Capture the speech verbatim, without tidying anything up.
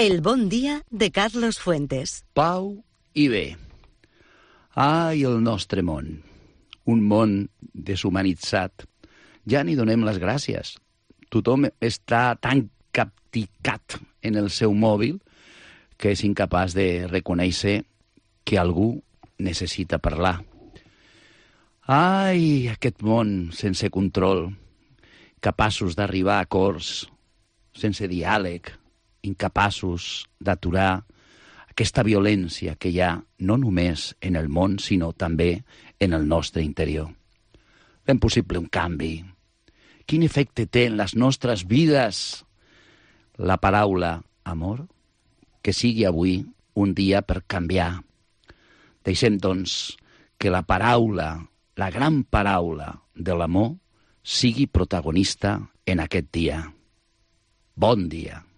El bon dia de Carlos Fuentes. Pau i bé. Ai, el nostre món. Un món deshumanitzat. Ja n'hi donem les gràcies. Tothom està tan capticat en el seu mòbil que és incapaç de reconèixer que algú necessita parlar. Ai, aquest món sense control, capaços d'arribar a acords, sense diàleg, incapaços d'aturar aquesta violència que hi ha no només en el món, sinó també en el nostre interior. Fem possible un canvi. Quin efecte té en les nostres vides la paraula amor? Que sigui avui un dia per canviar. Deixem, doncs, que la paraula, la gran paraula de l'amor, sigui protagonista en aquest dia. Bon dia.